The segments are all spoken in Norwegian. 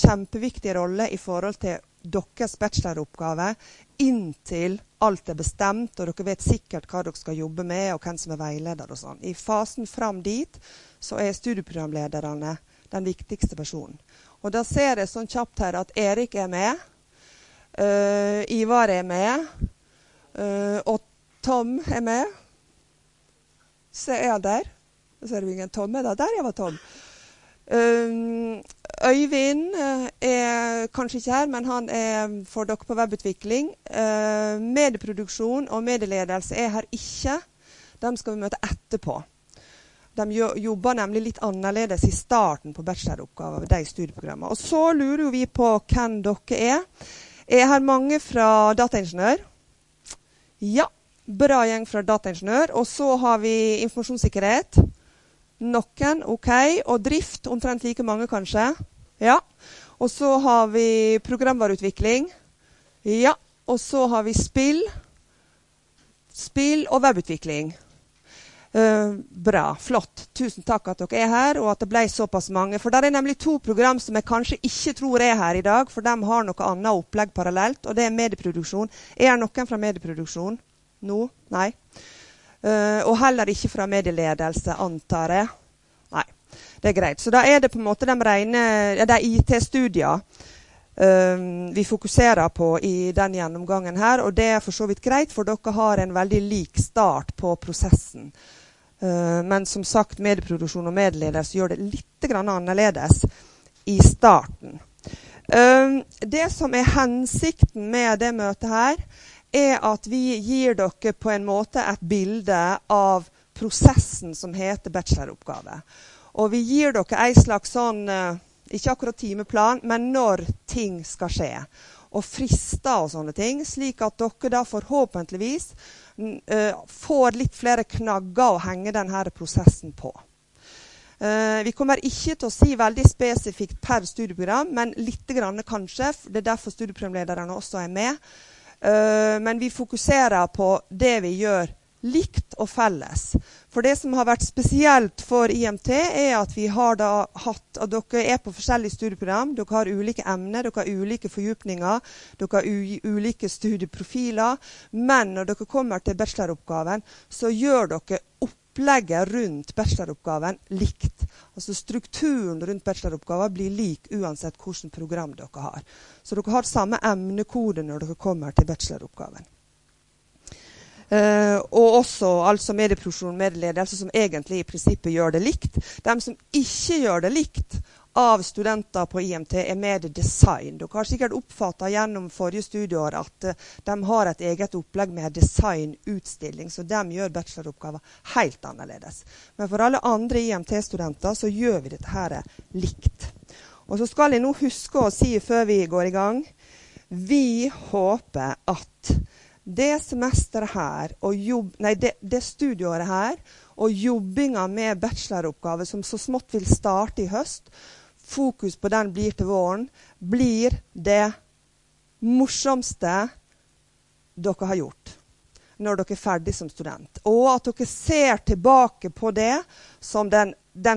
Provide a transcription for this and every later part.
kjempeviktig rolle i forhold til deres bacheloroppgave inntil alt bestemt, og dere vet sikkert hva dere skal jobbe med, og hvem som veileder og sånn. I fasen fram dit, så studieprogramlederne den viktigste personen. Og da ser jeg sånn kjapt her at Erik med, Ivar med, og Tom med. Så jeg der. Så ser du ingen Tom da. Der jeg var Tom. Øyvind kanskje ikke her, men han for dere på webutvikling. Medieproduksjon og medieledelse her ikke. Dem skal vi møte etterpå. De jobber nemlig litt annerledes i starten på bacheloroppgaver ved de studieprogrammene. Og så lurer vi på hvem dere her mange fra dataingeniør? Ja, bra gjeng fra dataingeniør. Og så har vi informasjonssikkerhet. Noen, ok. Og drift, omtrent like mange kanskje. Ja. Og så har vi programvareutvikling. Ja. Og så har vi spill og webutvikling. Bra, flott. Tusen takk at dere her, og at det ble såpass mange. For der nemlig 2 program som jeg kanskje ikke tror her i dag, for de har noe annet opplegg parallelt, og det medieproduksjon. Noen fra medieproduksjon? Nå? Nei. Og heller ikke fra medieledelse, antar jeg. Nei, det greit. Så da det på en måte de IT-studier vi fokuserer på i den gjennomgangen her, og det for så vidt greit, for dere har en veldig lik start på prosessen. Men som sagt, medieproduksjon og medieledelse gjør det litt annerledes i starten. Det som hensikten med det møtet her, at vi gir dere på en måte et bilde av prosessen som heter bacheloroppgave. Og vi gir dere en slags sånn, ikke akkurat timeplan, men når ting skal skje. Og frister og sånne ting, slik at dere da forhåpentligvis får litt flere knagger å henge denne prosessen på. Vi kommer ikke til å si veldig spesifikt per studieprogram, men litt grann kanskje, det derfor studieprogramlederne også med. Men vi fokuserer på det vi gjør likt og felles. For det som har vært spesielt for IMT at vi har da hatt, at dere på forskjellige studieprogram, dere har ulike emner, dere har ulike fordypninger, dere har ulike studieprofiler, men når dere kommer til bacheloroppgaven, så gjør dere opplegget rundt bacheloroppgaven likt. Altså strukturen rundt bacheloroppgaven blir lik uansett hvilket program dere har. Så dere har samme emnekode når dere kommer til bacheloroppgaven. Og også altså medieproduksjon og medieledelse som egentlig i prinsippet gjør det likt. De som ikke gjør det likt av studenter på IMT mediedesign. Dere har sikkert oppfattet gjennom forrige studieår at de har et eget opplegg med designutstilling, så de gjør bacheloroppgaver helt annerledes. Men for alle andre IMT-studenter så gjør vi dette her likt. Og så skal jeg nå huske å si før vi går i gang, vi håper at det semesteret her, det studieåret her, og jobbinga med bacheloroppgave som så smått vil starte i høst, fokus på den blir til våren, blir det morsomste dere har gjort når dere ferdig som student. Og at dere ser tilbake på det som det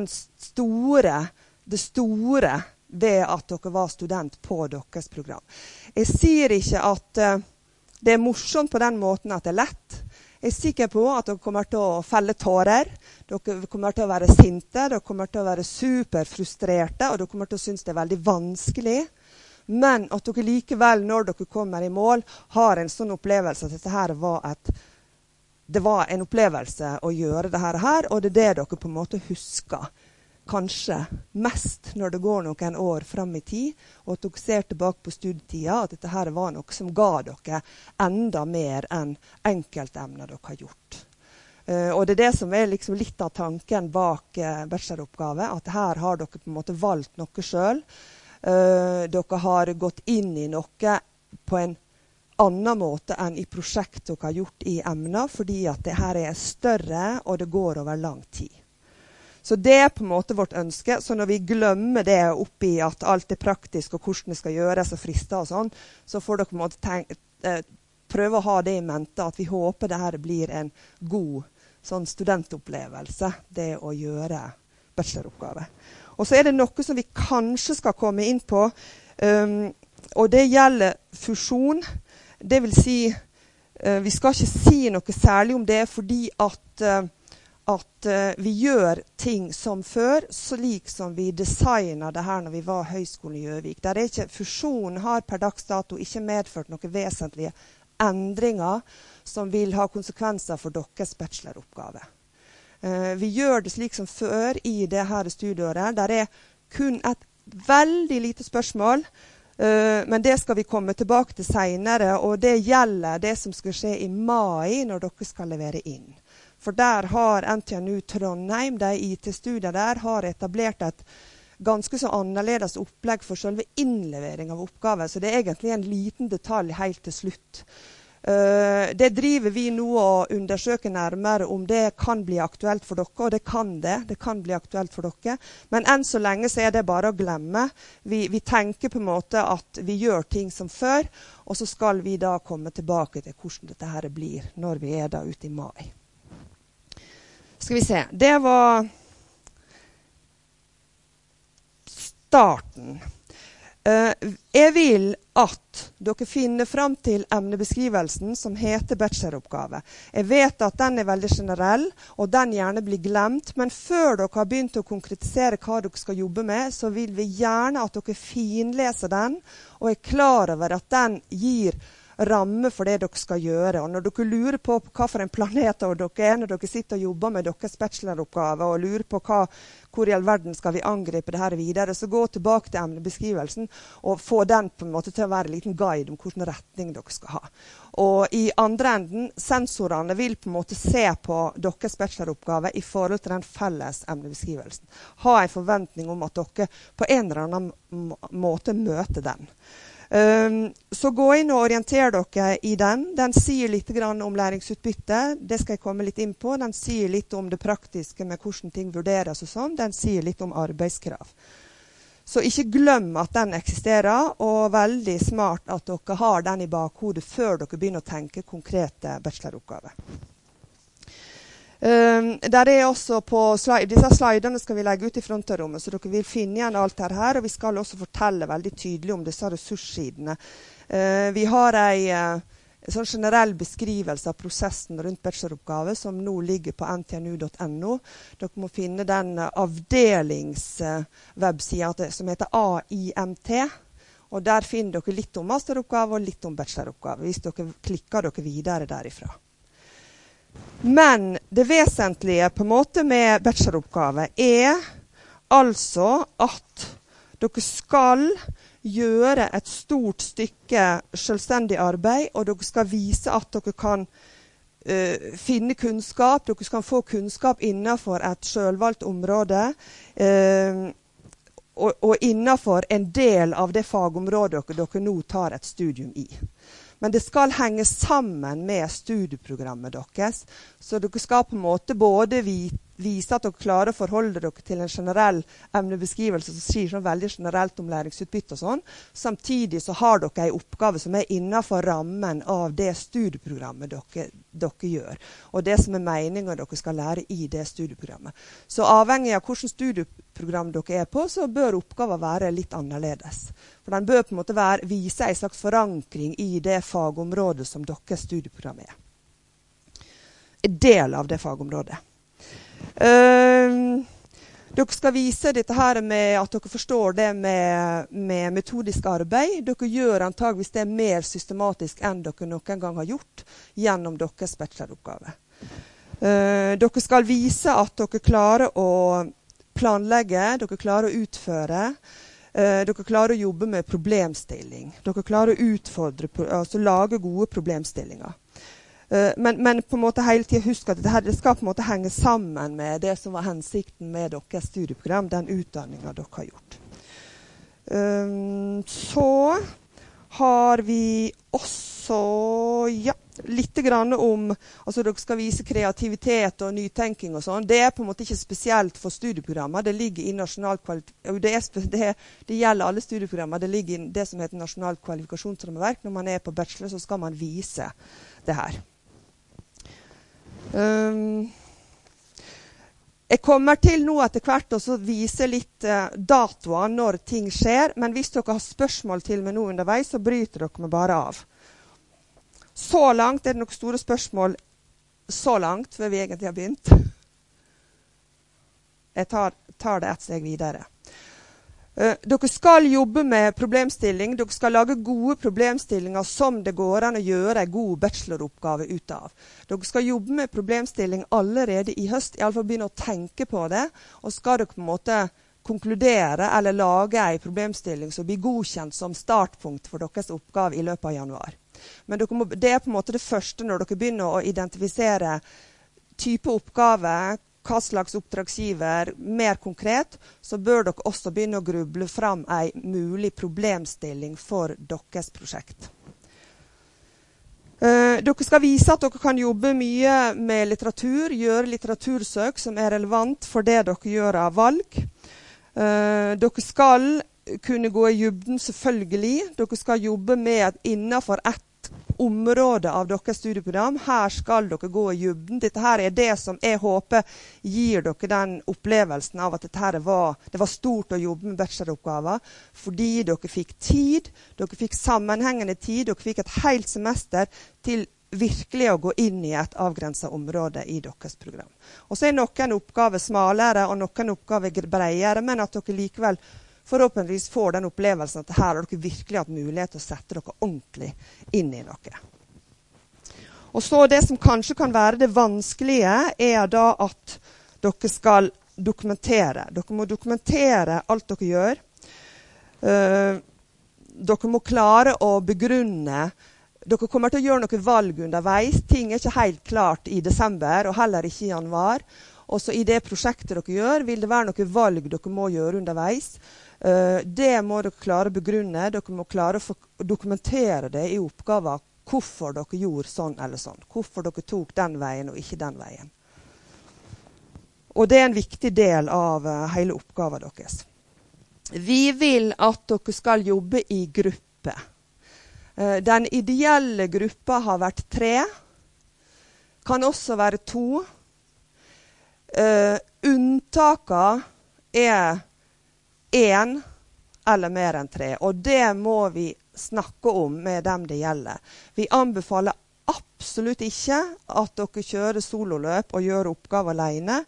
store ved at dere var student på deres program. Jeg sier ikke at det morsomt på den måten at det lett. Jeg sikker på at dere kommer til å felle tårer, dere kommer til å være sinte, dere kommer til å være superfrustrerte, og dere kommer til å synes det veldig vanskelig. Men at dere likevel, når dere kommer i mål, har en sånn opplevelse at dette her det var en opplevelse å gjøre det her, og det det dere på en måte husker. Kanskje mest når det går noen år frem i tid, og at dere ser tilbake på studietida, at dette her var noe som ga dere enda mer enn enkeltemner dere har gjort. Og det det som liksom litt av tanken bak bacheloroppgave, at her har dere på en måte valgt noe selv. Dere har gått inn i noe på en annen måte enn i prosjekt dere har gjort i emner, fordi at det her større, og det går over lang tid. Så det på en måte vårt ønske, så når vi glemmer det oppi at alt praktisk og hvordan det skal gjøres og frister og sånn, så får dere på en måte prøve å ha det i mente, at vi håper det her blir en god sånn studentopplevelse, det å gjøre bacheloroppgave. Og så det noe som vi kanskje skal komme inn på, og det gjelder fusjon. Det vil si, vi skal ikke si noe særlig om det, fordi at vi gjør ting som før, slik som vi designet det her når vi var Høgskolen i Gjøvik. Fusjonen har per dags dato ikke medført noen vesentlige endringer som vil ha konsekvenser for deres bacheloroppgave. Vi gjør det slik som før i det her studieåret. Der kun et veldig lite spørsmål, men det skal vi komme tilbake til senere, og det gjelder det som skal skje i mai når dere skal levere inn. For der har NTNU Trondheim, de IT-studier der, har etablert et ganske så annerledes opplegg for selve innlevering av oppgaver, så det egentlig en liten detalj helt til slutt. Det driver vi nå og undersøker nærmere om det kan bli aktuelt for dere, og det kan bli aktuelt for dere. Men enn så lenge så det bare å glemme. Vi tenker på en måte at vi gjør ting som før, og så skal vi da komme tilbake til hvordan dette her blir når vi da ute i mai. Skal vi se, det var starten. Jeg vil at dere finner frem til emnebeskrivelsen som heter bacheloroppgave. Jeg vet at den veldig generell, og den gjerne blir glemt, men før dere har begynt å konkretisere hva dere skal jobbe med, så vil vi gjerne at dere finleser den, og klar over at den gir ramme for det dere skal gjøre. Og når dere lurer på hva for en planet dere når dere sitter og jobber med deres bacheloroppgave, og lurer på hvor i all verden skal vi angripe det her videre, så gå tilbake til emnebeskrivelsen og få den på en måte til å være en liten guide om hvilken retning dere skal ha. Og i andre enden, sensorene vil på en måte se på deres bacheloroppgave i forhold til den felles emnebeskrivelsen. Ha en forventning om at dere på en eller annen måte møter den. Så gå inn og orienter dere i den. Den sier litt grann om læringsutbytte. Det skal jeg komme litt inn på. Den sier litt om det praktiske med hvordan ting vurderes og sånn. Den sier litt om arbeidskrav. Så ikke glem at den eksisterer, og veldig smart at dere har den i bakhodet før dere begynner å tenke konkrete bacheloroppgaver. Der også på disse slidene skal vi legge ut i frontrommet, så dere vil finne igjen alt her, og vi skal også fortelle veldig tydelig om disse ressurssidene. Vi har en sånn generell beskrivelse av prosessen rundt bacheloroppgave som nå ligger på ntnu.no. Dere må finne den avdelingswebsiden som heter AIMT, og der finner dere litt om masteroppgave og litt om bacheloroppgave, hvis dere klikker dere videre derifra. Men det vesentlige på en måte med bacheloroppgave altså at dere skal gjøre et stort stykke selvstendig arbeid, og dere skal vise at dere kan finne kunnskap, dere skal få kunnskap innenfor et selvvalgt område, og innenfor en del av det fagområdet dere nå tar et studium i. Men det skal henge sammen med studieprogrammet deres, så dere skal på en måte både vise at dere klarer å forholde dere til en generell emnebeskrivelse som sier sånn veldig generelt om læringsutbytte og sånn. Samtidig så har dere en oppgave som innenfor rammen av det studieprogrammet dere gjør, og det som meningen dere skal lære i det studieprogrammet. Så avhengig av hvilket studieprogram dere på, så bør oppgaven være litt annerledes. For den bør på en måte vise en slags forankring i det fagområdet som deres studieprogram En del av det fagområdet. Dere skal vise dette her med at dere forstår det med metodisk arbeid. Dere gjør antageligvis det mer systematisk enn dere noen gang har gjort gjennom deres bacheloroppgave. Dere skal vise at dere klarer å planlegge, dere klarer å utføre, dere klarer å jobbe med problemstilling. Dere klarer å utfordre, altså lage gode problemstillinger. Men på en måte hele tiden husk at det skal på en måte henge sammen med det som var hensikten med deres studieprogram, den utdanningen dere har gjort. Så har vi også litt grann om, altså dere skal vise kreativitet og nytenking og sånn. Det på en måte ikke spesielt for studieprogrammer, det ligger i nasjonal det gjelder alle studieprogrammer, det ligger i det som heter nasjonalt kvalifikasjonsrammeverk. Når man på bachelor så skal man vise det her. Jeg kommer til nå etter hvert og så vise litt datoer når ting skjer, men hvis dere har spørsmål til meg nå underveis, så bryter dere meg bare av. Så langt er det nok store spørsmål, så langt før vi egentlig har begynt. Jeg tar det et steg videre. Dere skal jobbe med problemstilling. Dere skal lage gode problemstillinger som det går an å gjøre en god bacheloroppgave ut av. Dere skal jobbe med problemstilling allerede i høst, i alle fall begynne å tenke på det, og skal dere på en måte konkludere eller lage en problemstilling som blir godkjent som startpunkt for deres oppgave i løpet av januar. Men det er på en måte det første når dere begynner å identifisere type oppgave, hva slags oppdragsgiver, mer konkret, så bør dere også begynne å gruble fram en mulig problemstilling for deres prosjekt. Dere skal vise at dere kan jobbe mye med litteratur, gjøre litteratursøk som er relevant for det dere gjør av valg. Dere skal kunne gå i dybden selvfølgelig. Dere skal jobbe med innenfor ett område av deres studieprogram. Her skal dere gå i dybden. Dette her er det som jeg håper gir dere den opplevelsen av at det var stort å jobbe med bacheloroppgaver, fordi dere fikk tid, dere fikk sammenhengende tid, dere fikk et helt semester til virkelig å gå inn i et avgrenset område i deres program. Og så er noen oppgaver smalere og noen oppgaver bredere, men at dere likevel forhåpentligvis får den opplevelsen at her har dere virkelig hatt mulighet til å sette dere ordentlig inn i noe. Og så det som kanskje kan være det vanskelige, er da at dere skal dokumentere. Dere må dokumentere alt dere gjør. Dere må klare å begrunne. Dere kommer til å gjøre noen valg underveis. Ting er ikke helt klart i desember, og heller ikke i januar. Også i det prosjektet dere gjør, vil det være noen valg dere må gjøre underveis. Det må dere klare å begrunne. Dere må klare å dokumentere det i oppgaver. Hvorfor dere gjorde sånn eller sånn. Hvorfor dere tok den veien og ikke den veien. Og det er en viktig del av hele oppgaven deres. Vi vil at dere skal jobbe i gruppe. Den ideelle gruppa har vært 3. Kan også være 2. Unntaket er 1 eller mer enn 3, og det må vi snakke om med dem det gjelder. Vi anbefaler absolutt ikke at dere kjører sololøp og gjør oppgaver alene.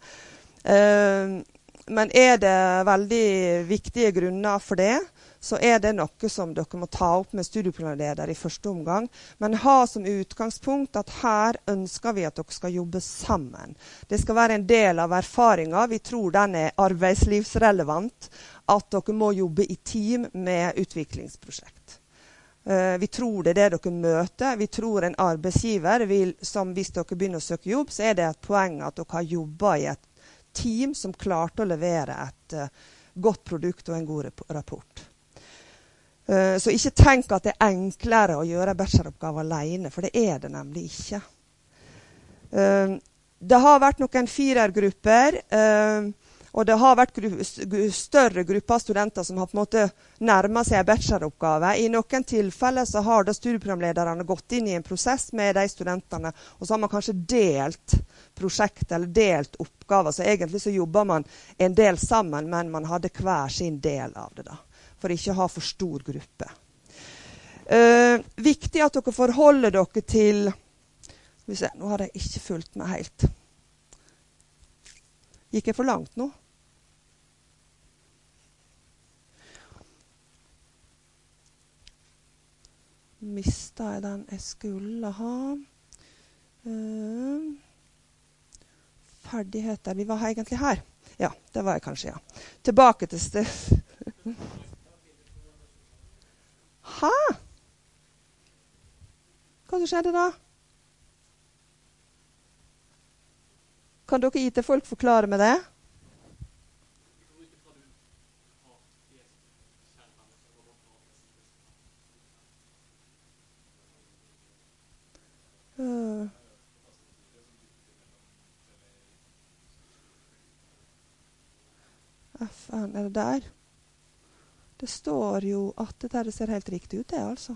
Men er det veldig viktige grunner for det, så er det noe som dere må ta opp med studieprogramleder i første omgang. Men ha som utgangspunkt at her ønsker vi at dere skal jobbe sammen. Det skal være en del av erfaringen. Vi tror den er arbeidslivsrelevant, at dere må jobbe i team med utviklingsprosjekt. Vi tror det er det dere møter. Vi tror en arbeidsgiver vil, som hvis dere begynner å søke jobb, så er det et poeng at dere har jobbet i et team som klarte å levere et godt produkt og en god rapport. Så ikke tenk at det er enklere å gjøre bacheloroppgave alene, for det er det nemlig ikke. Det har vært noen 4-grupper, og det har vært større grupper av studenter som har på en måte nærmet seg en bacheloroppgave. I noen tilfeller så har da studieprogramlederne gått inn i en prosess med de studentene, og så har man kanskje delt prosjekt eller delt oppgaver. Så egentlig så jobber man en del sammen, men man hadde hver sin del av det da, for ikke å ha for stor gruppe. Viktig at dere forholder dere til... Skal vi se, nå har jeg ikke fulgt meg helt. Gikk jeg for langt nå? Mistet jeg den jeg skulle ha? Ferdigheter. Vi var egentlig her. Ja, det var jeg kanskje, ja. Tilbake til sted. Hæ? Hva skjedde da? Kan dere IT-folk forklare med det? FN, er det der? Det står jo at dette ser helt riktig ut, det altså.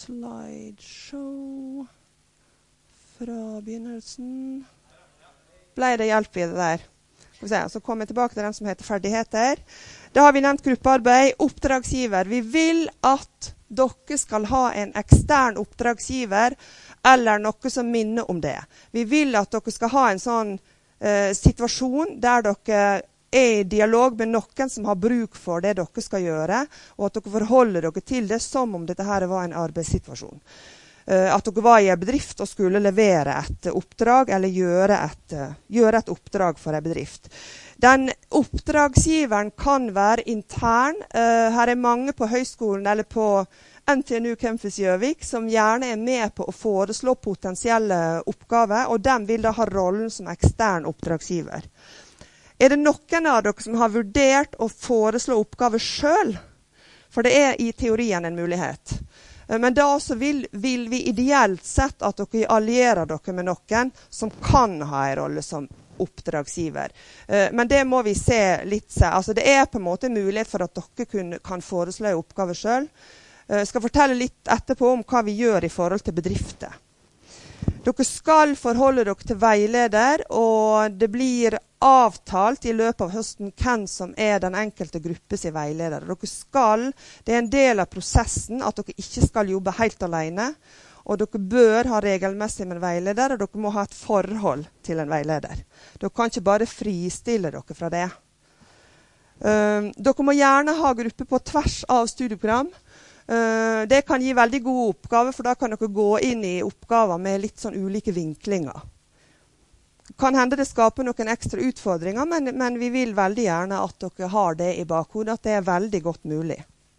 Slideshow fra begynnelsen. ble det hjelp i det der. Så kommer jeg tilbake til den som heter ferdigheter. Da har vi nevnt gruppearbeid, oppdragsgiver. Vi vil at dere skal ha en ekstern oppdragsgiver, eller noe som minner om det. Vi vil at dere skal ha en sånn situasjon der dere er i dialog med noen som har bruk for det dere skal gjøre, og at dere forholder dere til det som om dette her var en arbeidssituasjon. At dere var i en bedrift og skulle levere et oppdrag, eller gjøre et oppdrag for en bedrift. Den oppdragsgiveren kan være intern. Her er mange på høyskolen eller på NTNU Campus Gjøvik som gjerne er med på å foreslå potensielle oppgaver, og de vil da ha rollen som ekstern oppdragsgiver. Er det noen av dere som har vurdert å foreslå oppgaver selv? For det er i teorien en mulighet. Men da også vil vi ideelt sett at dere allierer dere med noen som kan ha en rolle som oppdragsgiver. Men det må vi se litt. Altså det er på en måte en mulighet for at dere kan foreslå oppgaver selv. Jeg skal fortelle litt etterpå om hva vi gjør i forhold til bedrifter. Dere skal forholde dere til veileder, og det blir avtalt i løpet av høsten hvem som er den enkelte gruppes veileder. Det er en del av prosessen at dere ikke skal jobbe helt alene, og dere bør ha regelmessig med en veileder, og dere må ha et forhold til en veileder. Dere kan ikke bare fristille dere fra det. Dere må gjerne ha grupper på tvers av studieprogram. Det kan gi veldig gode oppgaver, for da kan dere gå inn i oppgaver med litt sånn ulike vinklinger. Kan hende det skaper noen ekstra utfordringer, men vi vil veldig gjerne at dere har det i bakhodet, at det er veldig godt mulig.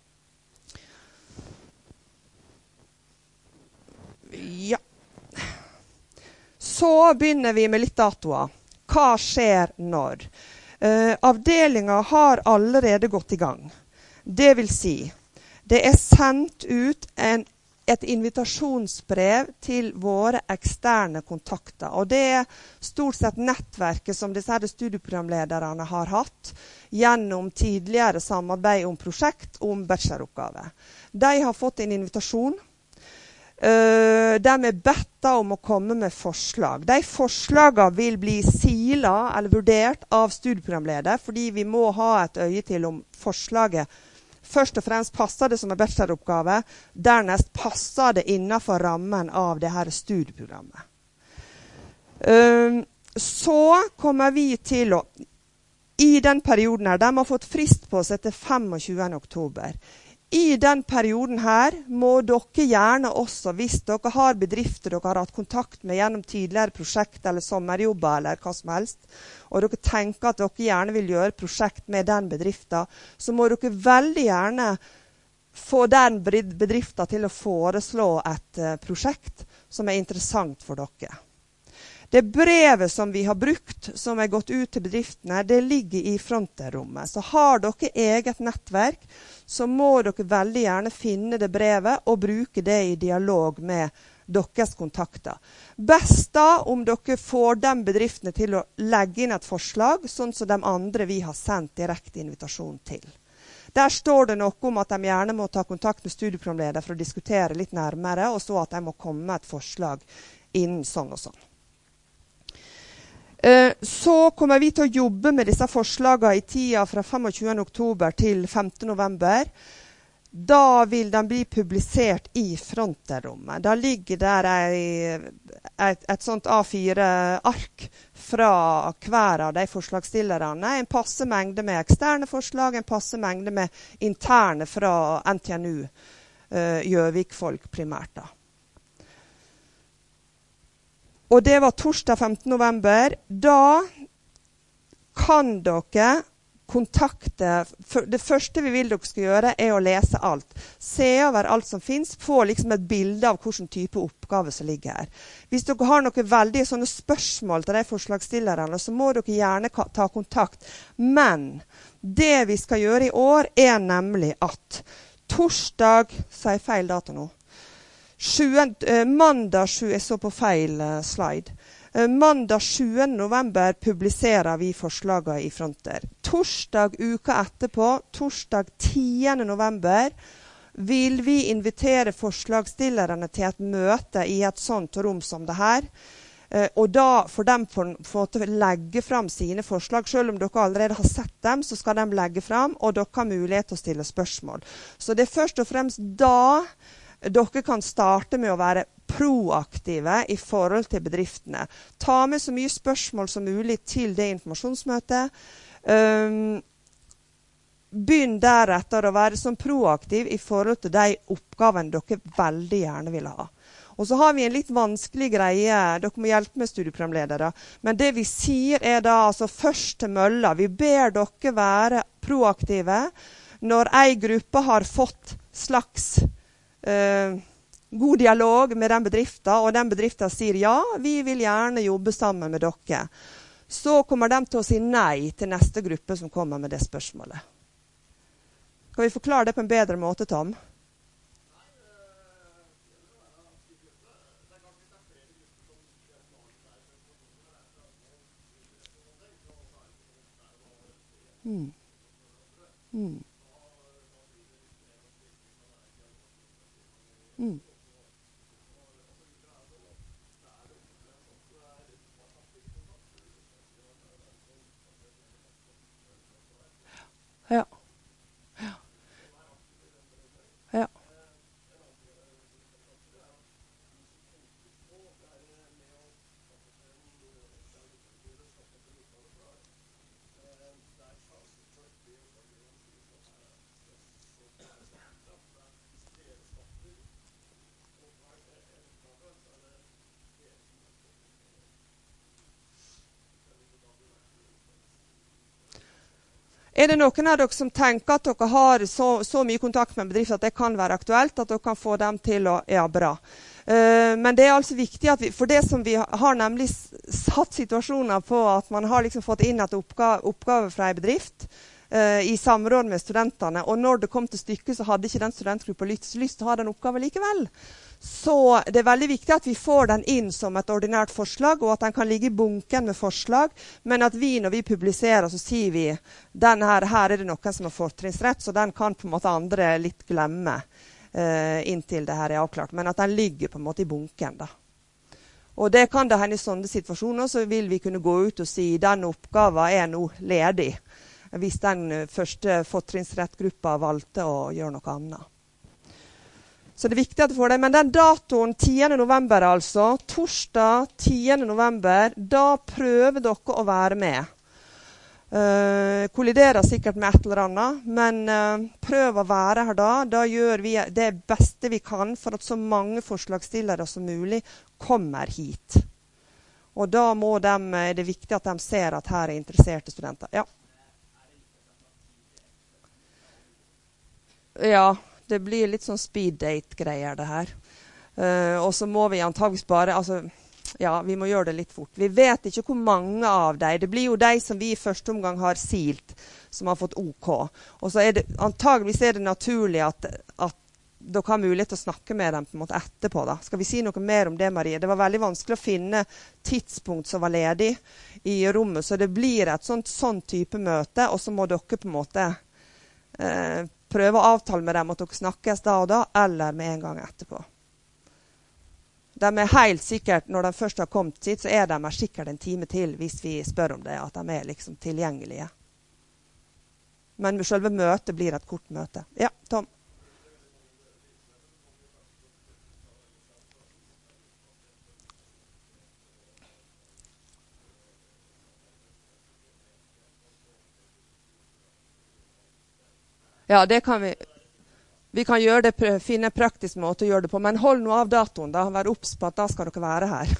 Ja. Så begynner vi med litt datoer. Hva skjer når? Avdelingen har allerede gått i gang. Det vil si, det er sendt ut et invitasjonsbrev til våre eksterne kontakter. Og det er stort sett nettverket som disse studieprogramlederne har hatt gjennom tidligere samarbeid om prosjekt om bacheloroppgave. De har fått en invitasjon. De er bedt om å komme med forslag. De forslagene vil bli silet eller vurdert av studieprogramleder, fordi vi må ha et øye til om forslaget først og fremst passer det som en bacheloroppgave, dernest passer det innenfor rammen av det her studieprogrammet. Så kommer vi til å, i den perioden her, de har fått frist på seg til 25. oktober. I den perioden her må dere gjerne også, hvis dere har bedrifter dere har hatt kontakt med gjennom tidligere prosjekt eller sommerjobber eller hva som helst, og dere tenker at dere gjerne vil gjøre prosjekt med den bedriften, så må dere veldig gjerne få den bedriften til å foreslå et prosjekt som er interessant for dere. Det brevet som vi har brukt, som er gått ut til bedriftene, det ligger i fronterommet. Så har dere eget nettverk, så må dere veldig gjerne finne det brevet og bruke det i dialog med deres kontakter. Best da om dere får de bedriftene til å legge inn et forslag, sånn som de andre vi har sendt direkte invitasjon til. Der står det noe om at de gjerne må ta kontakt med studieprogramleder for å diskutere litt nærmere, og så at de må komme med et forslag innen sånn og sånn. Så kommer vi til å jobbe med disse forslagene i tida fra 25. oktober til 5. november. Da vil de bli publisert i fronterommet. Da ligger der et sånt A4-ark fra hver av de forslagsstillerne. En passe mengde med eksterne forslag, en passe mengde med interne fra NTNU, Gjøvik-folk primært da. Og det var torsdag 15. november. Da kan dere kontakte. Det første vi vil dere skal gjøre er å lese alt. Se over alt som finnes. Få liksom et bilde av hvilken type oppgave som ligger her. Hvis dere har noen veldig sånne spørsmål til de forslagsstillerne, så må dere gjerne ta kontakt. Men det vi skal gjøre i år er nemlig at torsdag, sier feil dato nå, mandag 7, jeg så på feil slide. Mandag 7. november publiserer vi forslagene i fronter. Torsdag uka etterpå, torsdag 10. november, vil vi invitere forslagsstillerne til et møte i et sånt rom som det her. Og da får de få til å legge frem sine forslag. Selv om dere allerede har sett dem, så skal de legge frem, og dere har mulighet til å stille spørsmål. Så det først og fremst da dere kan starte med å være proaktive i forhold til bedriftene. Ta med så mye spørsmål som mulig til det informasjonsmøtet. Begynn deretter å være sånn proaktiv i forhold til de oppgavene dere veldig gjerne vil ha. Og så har vi en litt vanskelig greie, dere må hjelpe med studieprogramledere, men det vi sier er da altså først til mølla. Vi ber dere være proaktive når en gruppe har fått slags god dialog med den bedriften, og den bedriften sier ja, vi vil gjerne jobbe sammen med dere. Så kommer de til å si nei til neste gruppe som kommer med det spørsmålet. Kan vi forklare det på en bedre måte, Tom? Ja. Ja. Er det noen av dere som tenker at dere har så mye kontakt med bedrifter at det kan være aktuelt, at dere kan få dem til å, ja, bra. Men det er altså viktig at for det som vi har nemlig satt situasjoner på at man har liksom fått inn et oppgave fra en bedrift i samråd med studentene, og når det kom til stykket så hadde ikke den studentgruppa lyst til å ha den oppgaven likevel. Så det er veldig viktig at vi får den inn som et ordinært forslag, og at den kan ligge i bunken med forslag, men at vi når vi publiserer så sier vi her er det noen som har fortrinnsrett, så den kan på en måte andre litt glemme inntil det her er avklart, men at den ligger på en måte i bunken da. Og det kan det hende i sånne situasjoner, så vil vi kunne gå ut og si den oppgaven er nå ledig, hvis den første fortrinnsrettgruppa valgte å gjøre noe annet. Så det er viktig at du får det. Men den datoen 10. november altså, torsdag 10. november, da prøver dere å være med. Kolliderer sikkert med et eller annet, men prøv å være her da. Da gjør vi det beste vi kan for at så mange forslagsstillere som mulig kommer hit. Og da er det viktig at de ser at her er interesserte studenter. Ja. Ja. Det blir litt sånn speed date-greier det her. Og så må vi antageligvis bare, vi må gjøre det litt fort. Vi vet ikke hvor mange av dem. Det blir jo de som vi i første omgang har silt, som har fått OK. Og så antageligvis er det naturlig at dere har mulighet til å snakke med dem på en måte etterpå. Da. Skal vi si noe mer om det, Marie? Det var veldig vanskelig å finne tidspunkt som var ledig i rommet, så det blir et sånn type møte, og så må dere på en måte prøve å avtale med dem at dere snakkes da og da, eller med en gang etterpå. De er helt sikkert, når de først har kommet hit, så er de sikkert en time til, hvis vi spør om det, at de er liksom tilgjengelige. Men selve møtet blir et kort møte. Ja, Tom? Ja, det kan vi. Vi kan gjøre det, finne en praktisk måte å gjøre det på, men hold nå av datoen da, vær obs på at da skal dere være her.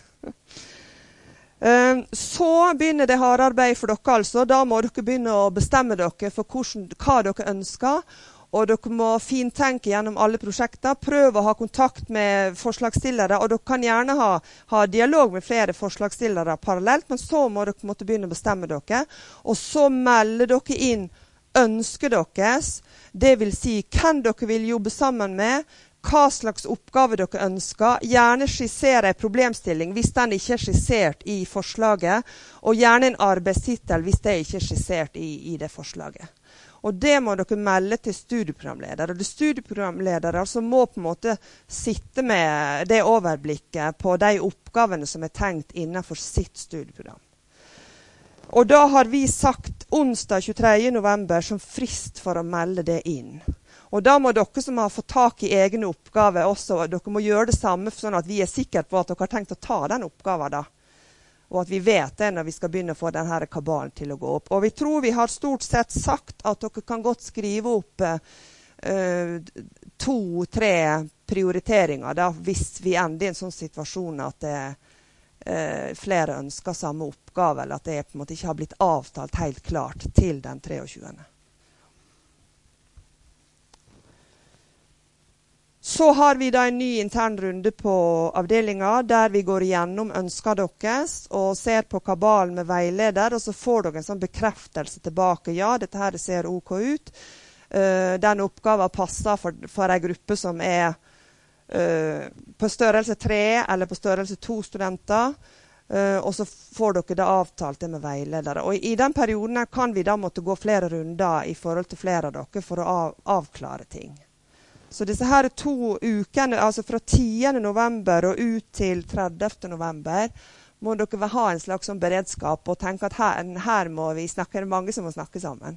Så begynner det hardarbeid for dere altså, da må dere begynne å bestemme dere for hva dere ønsker, og dere må fintenke gjennom alle prosjekter, prøve å ha kontakt med forslagsstillere, og dere kan gjerne ha dialog med flere forslagsstillere parallelt, men så må dere måtte begynne å bestemme dere, og så melder dere inn ønsker deres, det vil si hvem dere vil jobbe sammen med, hva slags oppgave dere ønsker, gjerne skissere en problemstilling hvis den ikke er skissert i forslaget, og gjerne en arbeidstitel hvis det ikke er skissert i det forslaget. Og det må dere melde til studieprogramledere. Og det studieprogramledere som må på en måte sitte med det overblikket på de oppgavene som er tenkt innenfor sitt studieprogram. Og da har vi sagt onsdag 23. november som frist for å melde det inn. Og da må dere som har fått tak i egne oppgaver også, dere må gjøre det samme sånn at vi er sikre på at dere har tenkt å ta den oppgaven da. Og at vi vet det når vi skal begynne å få denne kabalen til å gå opp. Og vi tror vi har stort sett sagt at dere kan godt skrive opp 2-3 prioriteringer da, hvis vi ender i en sånn situasjon at flere ønsker samme oppgave, eller at det på en måte ikke har blitt avtalt helt klart til den 23. Så har vi da en ny intern runde på avdelingen, der vi går igjennom ønsker deres, og ser på kabalen med veileder, og så får dere en sånn bekreftelse tilbake. Ja, dette her ser ok ut. Den oppgaven passer for en gruppe som er på størrelse 3 eller på størrelse 2 studenter, og så får dere da avtalt det med veiledere. Og i den perioden kan vi da måtte gå flere runder i forhold til flere av dere for å avklare ting. Så disse her 2 ukene, altså fra 10. november og ut til 30. november, må dere ha en slags sånn beredskap og tenke at her må vi snakke, det er mange som må snakke sammen.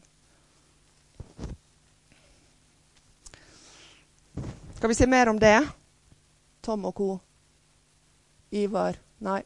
Skal vi si mer om det? Tom og Co. Ivar? Nei.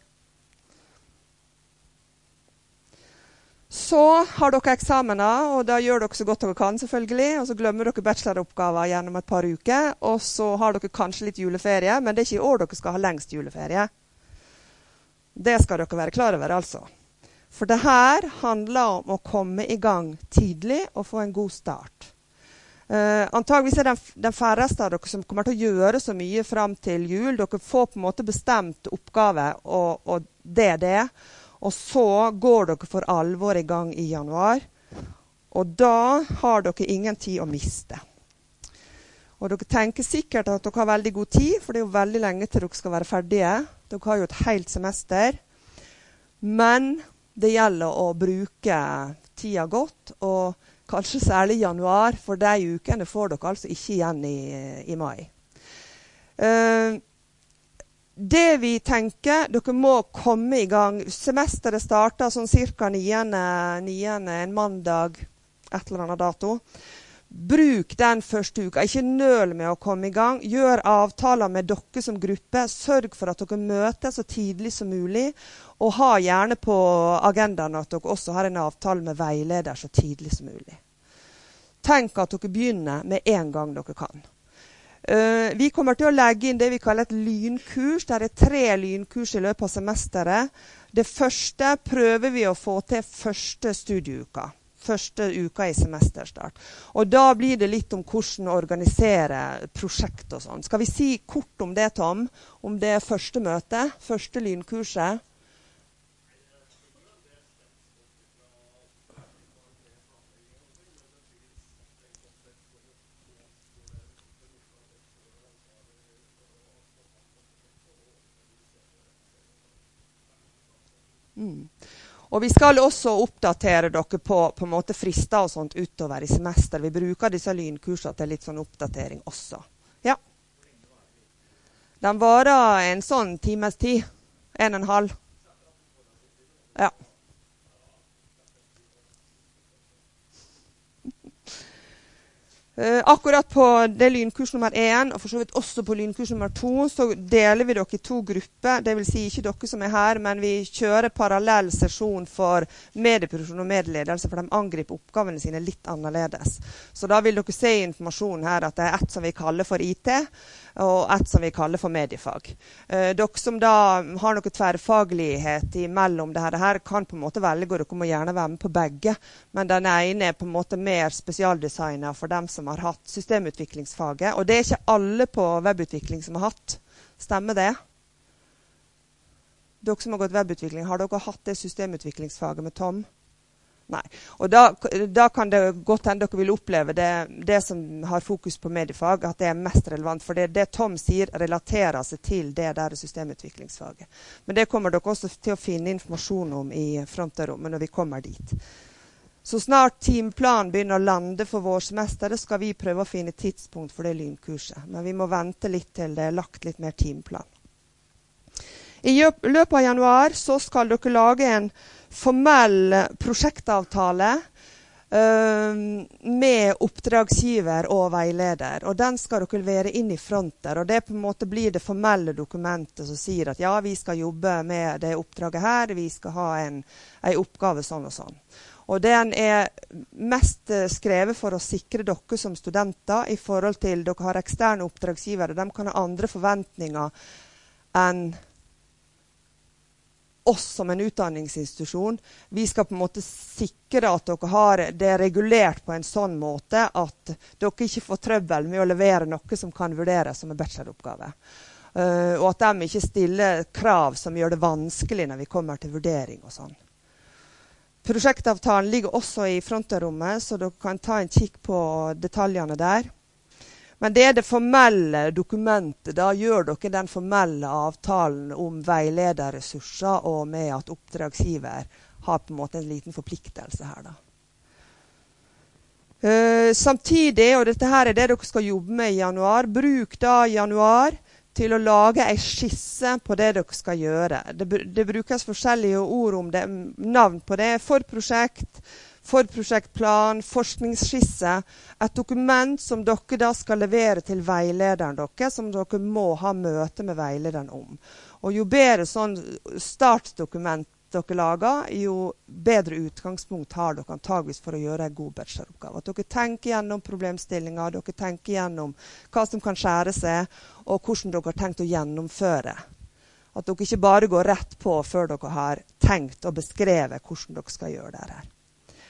Så har dere eksamener, og da gjør dere så godt dere kan selvfølgelig, og så glemmer dere bacheloroppgaver gjennom et par uker, og så har dere kanskje litt juleferie, men det er ikke i år dere skal ha lengst juleferie. Det skal dere være klar over altså. For det her handler om å komme i gang tidlig og få en god start. Antageligvis er den færreste av dere som kommer til å gjøre så mye frem til jul. Dere får på en måte bestemt oppgave, og det er det. Og så går dere for alvor i gang i januar. Og da har dere ingen tid å miste. Og dere tenker sikkert at dere har veldig god tid, for det er jo veldig lenge til dere skal være ferdige. Dere har jo et helt semester. Men det gjelder å bruke tida godt, og kanskje særlig januar, for de ukene får dere altså ikke igjen i mai. Det vi tenker, dere må komme i gang. Semesteret starter sånn cirka 9. en mandag, et eller annet dato. Bruk den første uka. Ikke nøl med å komme i gang. Gjør avtaler med dere som gruppe. Sørg for at dere møtes så tidlig som mulig. Og ha gjerne på agendaen at dere også har en avtale med veileder så tidlig som mulig. Tenk at dere begynner med en gang dere kan. Vi kommer til å legge inn det vi kaller et lynkurs. Det er 3 lynkurs i løpet av semesteret. Det første prøver vi å få til første studieuka. Første uka i semesterstart. Og da blir det litt om hvordan organisere prosjekt og sånn. Skal vi si kort om det, Tom? Om det første møte, første lynkurset? Og vi skal også oppdatere dere på en måte frister og sånt utover i semester. Vi bruker disse lynkursene til litt sånn oppdatering også. Ja. Den varer en sånn times tid. 1,5. Ja. Akkurat på det lynkurs nummer 1, og for så vidt også på lynkurs nummer 2, så deler vi dere i 2 grupper. Det vil si ikke dere som er her, men vi kjører parallell sesjon for medieproduksjon og medieledelse, for de angriper oppgavene sine litt annerledes. Så da vil dere se i informasjonen her at det er et som vi kaller for IT, og et som vi kaller for mediefag. Dere som da har noe tverrfaglighet imellom det her kan på en måte velge, og dere må gjerne være med på begge, men den ene er på en måte mer spesialdesignet for dem som har hatt systemutviklingsfaget, og det er ikke alle på webutvikling som har hatt. Stemmer det? Dere som har gått webutvikling, har dere hatt det systemutviklingsfaget med Tom? Nei. Og da kan det godt hende dere vil oppleve det som har fokus på mediefag, at det er mest relevant, for det Tom sier relaterer seg til det der systemutviklingsfaget. Men det kommer dere også til å finne informasjon om i fronterommet når vi kommer dit. Så snart timeplanen begynner å lande for vårsemesteret, skal vi prøve å finne tidspunkt for det lynkurset. Men vi må vente litt til det lagt litt mer timeplan. I løpet av januar så skal dere lage en formell prosjektavtale med oppdragsgiver og veileder. Og den skal dere levere inn i fronter. Og det på en måte blir det formelle dokumentet som sier at ja, vi skal jobbe med det oppdraget her, vi skal ha en oppgave sånn og sånn. Og den mest skrevet for å sikre dere som studenter i forhold til dere har eksterne oppdragsgivere. De kan ha andre forventninger enn oss som en utdanningsinstitusjon. Vi skal på en måte sikre at dere har det regulert på en sånn måte at dere ikke får trøbbel med å levere noe som kan vurderes som en bacheloroppgave. Og at de ikke stiller krav som gjør det vanskelig når vi kommer til vurdering og sånn. Prosjektavtalen ligger også i fronterommet, så dere kan ta en kikk på detaljene der. Men det det formelle dokumentet. Da gjør dere den formelle avtalen om veilederressurser og med at oppdragsgiver har på en måte en liten forpliktelse her da. Samtidig, og dette her det dere skal jobbe med i januar, bruk da januar til å lage en skisse på det dere skal gjøre. Det brukes forskjellige ord om det, navn på det. Forprosjektplan, forskningsskisse. Et dokument som dere da skal levere til veilederen dere, som dere må ha møte med veilederen om. Og jo bedre sånn startdokument dere lager, jo bedre utgangspunkt har dere antageligvis for å gjøre en god bacheloroppgave. At dere tenker gjennom problemstillinger, dere tenker gjennom hva som kan skjære seg, og hvordan dere har tenkt å gjennomføre. At dere ikke bare går rett på før dere har tenkt og beskrevet hvordan dere skal gjøre det her.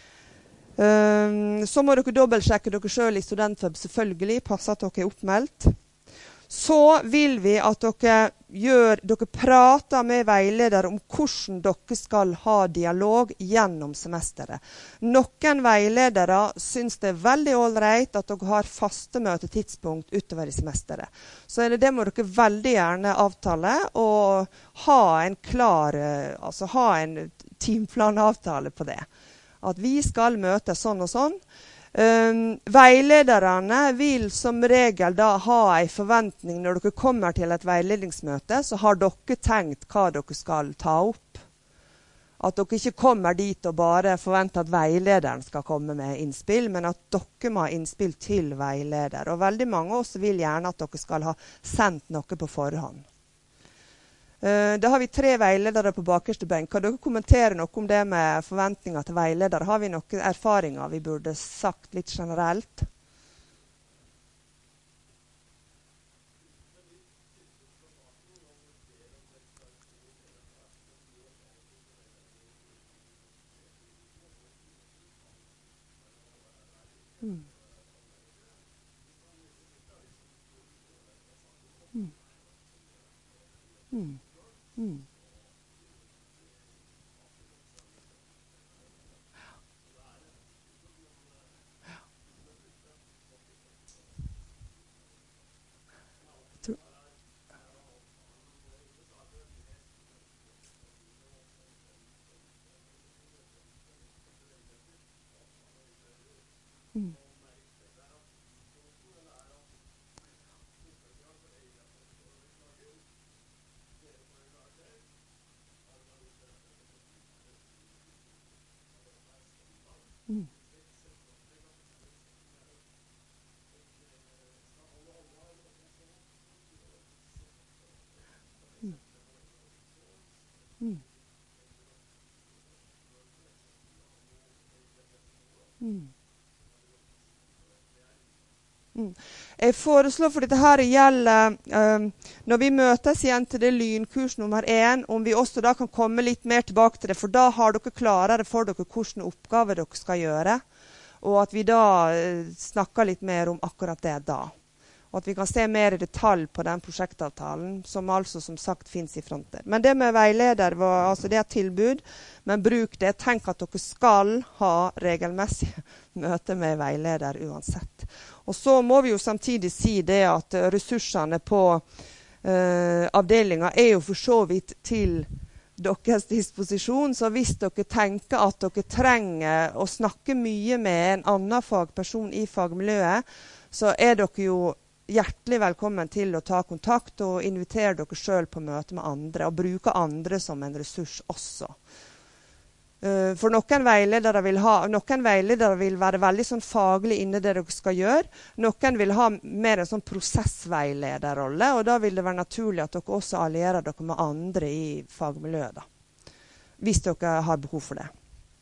Så må dere dobbeltsjekke dere selv i Studentweb, selvfølgelig, passe at dere er oppmeldt. Så vil vi at dere prater med veileder om hvordan dere skal ha dialog gjennom semesteret. Noen veiledere synes det veldig ålreit at dere har faste møtetidspunkt utover i semesteret. Så det må dere veldig gjerne avtale og ha en klar, altså ha en timeplanavtale på det. At vi skal møte sånn og sånn. Veilederne vil som regel da ha en forventning når dere kommer til et veiledningsmøte, så har dere tenkt hva dere skal ta opp. At dere ikke kommer dit og bare forventer at veilederen skal komme med innspill, men at dere må ha innspill til veileder. Og veldig mange også vil gjerne at dere skal ha sendt noe på forhånd. Da har vi 3 veiledere på bakerste benk. Kan dere kommentere noe om det med forventninger til veiledere? Har vi noen erfaringer vi burde sagt litt generelt? Jeg foreslår, for dette her gjelder når vi møtes igjen til det lynkurs nummer 1, om vi også da kan komme litt mer tilbake til det, for da har dere klarere for dere hvilke oppgaver dere skal gjøre, og at vi da snakker litt mer om akkurat det da. Og at vi kan se mer i detalj på den prosjektavtalen, som altså som sagt finnes i fronten. Men det med veileder, altså det er et tilbud, men bruk det. Tenk at dere skal ha regelmessig møte med veileder uansett. Og så må vi jo samtidig si det at ressursene på avdelingen er jo for så vidt til deres disposisjon, så hvis dere tenker at dere trenger å snakke mye med en annen fagperson i fagmiljøet, så dere jo hjertelig velkommen til å ta kontakt og invitere dere selv på møte med andre, og bruke andre som en ressurs også. For noen veiledere vil være veldig sånn faglig inne det dere skal gjøre. Noen vil ha mer en sånn prosessveilederrolle, og da vil det være naturlig at dere også allierer dere med andre i fagmiljøet, da. Hvis dere har behov for det.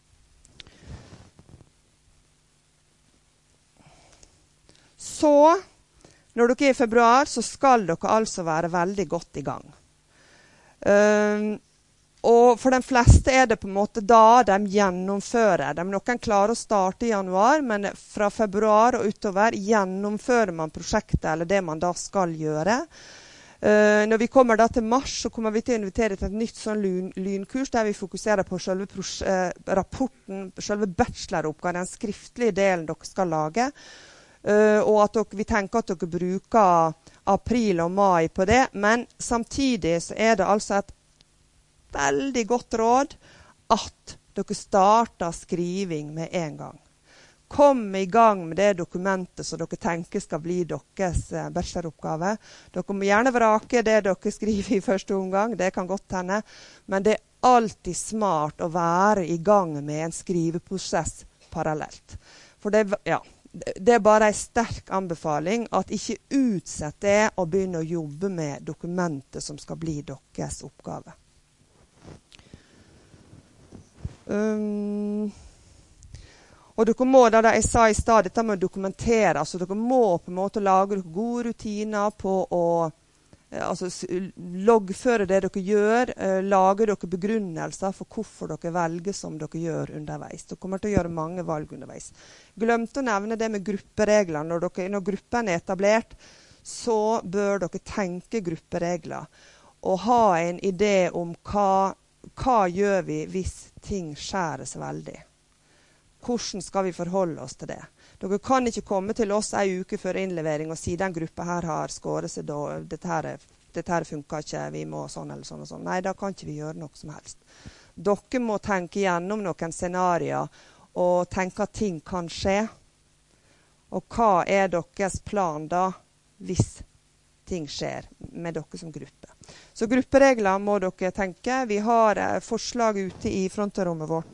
Så, når dere er i februar, så skal dere altså være veldig godt i gang. Og for de fleste det på en måte da de gjennomfører. Noen klarer å starte i januar, men fra februar og utover gjennomfører man prosjektet, eller det man da skal gjøre. Når vi kommer da til mars, så kommer vi til å invitere til et nytt sånn lynkurs, der vi fokuserer på selve rapporten, selve bacheloroppgaven, den skriftlige delen dere skal lage. Og at vi tenker at dere bruker april og mai på det, men samtidig så det altså et veldig godt råd at dere starter skriving med en gang. Kom i gang med det dokumentet som dere tenker skal bli deres bacheloroppgave. Dere må gjerne vrake det dere skriver i første omgang, det kan godt hende, men det alltid smart å være i gang med en skriveprosess parallelt. For det bare en sterk anbefaling at ikke utsett det og begynne å jobbe med dokumentet som skal bli deres oppgave. Og dere må, da jeg sa i stedet, dette med å dokumentere, altså dere må på en måte lage gode rutiner på å loggføre det dere gjør, lage dere begrunnelser for hvorfor dere velger som dere gjør underveis. Dere kommer til å gjøre mange valg underveis. Glemte å nevne det med grupperegler. Når gruppen etablert, så bør dere tenke grupperegler og ha en idé om hva gjør vi hvis ting skjæres veldig? Hvordan skal vi forholde oss til det? Dere kan ikke komme til oss en uke før innlevering og si den gruppa her har skåret seg da, dette her funker ikke, vi må sånn eller sånn og sånn. Nei, da kan ikke vi gjøre noe som helst. Dere må tenke gjennom noen scenarier og tenke at ting kan skje. Og hva deres plan da hvis ting skjer med dere som gruppe? Så grupperegler må dere tenke. Vi har forslag ute i frontrommet vårt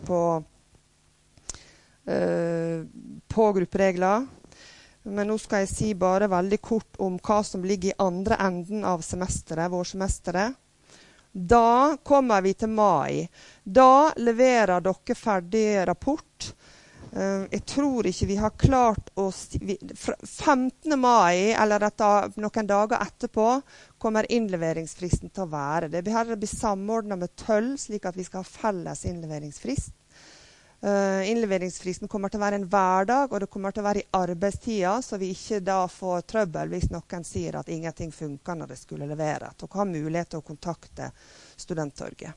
på grupperegler. Men nå skal jeg si bare veldig kort om hva som ligger i andre enden av semesteret, vårsemesteret. Da kommer vi til mai. Da leverer dere ferdig rapport. Jeg tror ikke vi har klart å 15. mai, eller noen dager etterpå, kommer innleveringsfristen til å være. Det blir samordnet med 12, slik at vi skal ha felles innleveringsfrist. Innleveringsfristen kommer til å være en hverdag, og det kommer til å være i arbeidstida, så vi ikke da får trøbbel hvis noen sier at ingenting funker når det skulle levere. Dere har mulighet til å kontakte Studenttorget.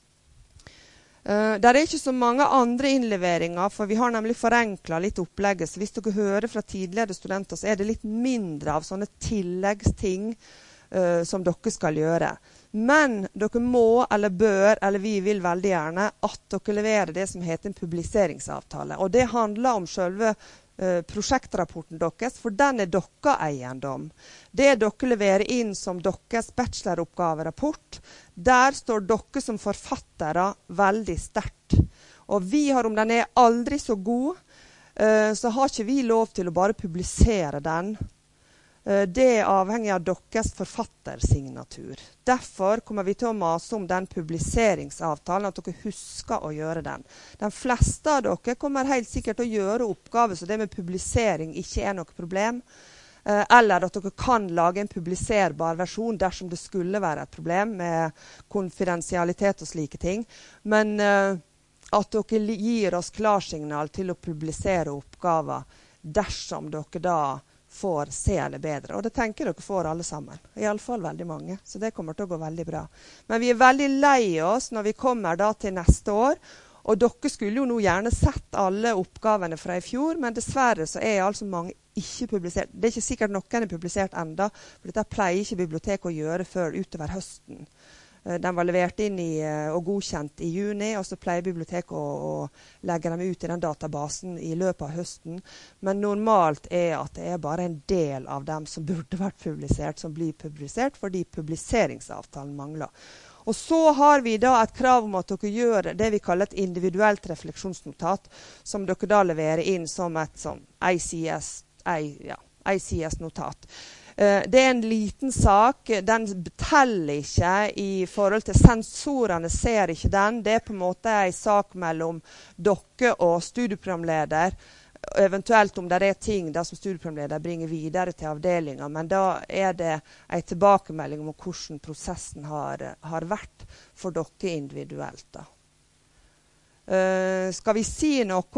Det ikke så mange andre innleveringer, for vi har nemlig forenklet litt opplegget, så hvis dere hører fra tidligere studenter, så det litt mindre av sånne tilleggsting som dere skal gjøre. Men dere må, eller bør, eller vi vil veldig gjerne, at dere leverer det som heter en publiseringsavtale. Og det handler om selve prosjektrapporten deres, for den deres eiendom. Det dere leverer inn som deres bacheloroppgaverapport, der står dere som forfattere veldig sterkt. Og vi har, om den aldri så god, så har ikke vi lov til å bare publisere den. Det avhenger av deres forfattersignatur. Derfor kommer vi til å mase om den publiseringsavtalen, at dere husker å gjøre den. De fleste av dere kommer helt sikkert til å gjøre oppgaver, så det med publisering ikke noe problem. Eller at dere kan lage en publiserbar versjon dersom det skulle være et problem med konfidensialitet og slike ting. Men at dere gir oss klarsignal til å publisere oppgaver dersom dere da får se eller bedre. Og det tenker dere får alle sammen. I alle fall veldig mange. Så det kommer til å gå veldig bra. Men vi veldig lei oss når vi kommer da til neste år. Og dere skulle jo nå gjerne sett alle oppgavene fra i fjor, men dessverre så altså mange ikke publisert. Det ikke sikkert noen publisert enda, for dette pleier ikke biblioteket å gjøre før utover høsten. Den var levert inn og godkjent i juni, og så pleier biblioteket å legge dem ut i den databasen i løpet av høsten. Men normalt at det bare en del av dem som burde vært publisert, som blir publisert, fordi publiseringsavtalen mangler. Og så har vi da et krav om at dere gjør det vi kaller et individuelt refleksjonsnotat, som dere da leverer inn som et sånn ICS-notat. Det en liten sak, den teller ikke i forhold til sensorene, ser ikke den. Det på en måte en sak mellom dere og studieprogramleder, eventuelt om det ting da som studieprogramleder bringer videre til avdelingen, men da det en tilbakemelding om hvordan prosessen har vært for dere individuelt. Da. Skal vi si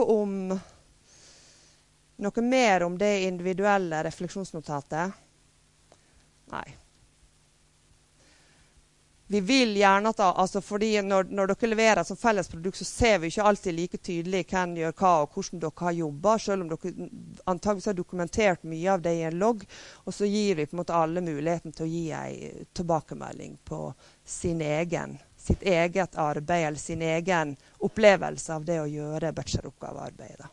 noe mer om det individuelle refleksjonsnotatet? Nei. Vi vil gjerne fordi når dere leverer som fellesprodukt, så ser vi ikke alltid like tydelig hvem gjør hva og hvordan dere har jobbet, selv om dere antageligvis har dokumentert mye av det i en logg, og så gir vi på en måte alle muligheten til å gi en tilbakemelding på sitt eget arbeid, eller sin egen opplevelse av det å gjøre bacheloroppgavearbeidet.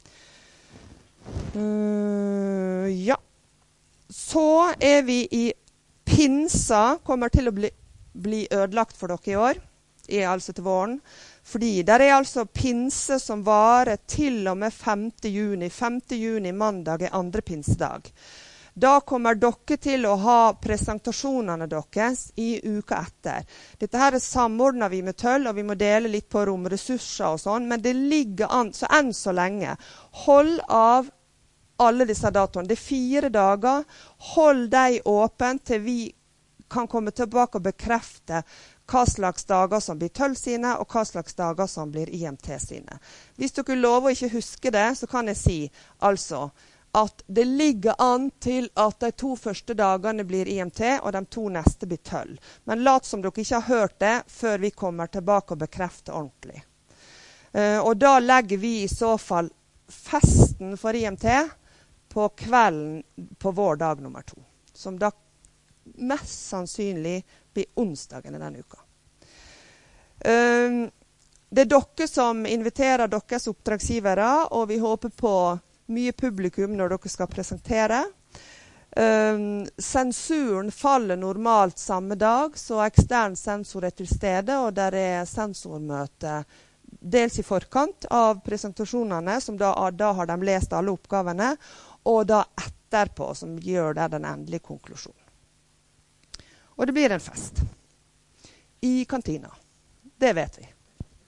Ja. Så vi i pinsa, kommer til å bli ødelagt for dere i år, altså til våren. Fordi der altså pinse som varer til og med 5. juni. 5. juni, mandag, andre pinsedag. Da kommer dere til å ha presentasjonene deres i uka etter. Dette her samordner vi med Tøll, og vi må dele litt på romressurser og sånn, men det ligger an, så enn så lenge. Hold av alle disse datoene. Det 4 dager. Hold deg åpen til vi kan komme tilbake og bekrefte hva slags dager som blir Tøll sine, og hva slags dager som blir IMT sine. Hvis dere lover å ikke huske det, så kan jeg si altså at det ligger an til at de 2 første dagene blir IMT, og de 2 neste blir Tøll. Men lat som dere ikke har hørt det før vi kommer tilbake og bekrefter ordentlig. Og da legger vi i så fall festen for IMT på kvelden på vår dag nummer 2, som da mest sannsynlig blir onsdagen i denne uka. Det dere som inviterer deres oppdragsgivere, og vi håper på mye publikum når dere skal presentere. Sensuren faller normalt samme dag, så ekstern sensor til stede, og der sensormøte dels i forkant av presentasjonene, som da har de lest alle oppgavene, og da etterpå, som gjør det den endelige konklusjonen. Og det blir en fest i kantina. Det vet vi.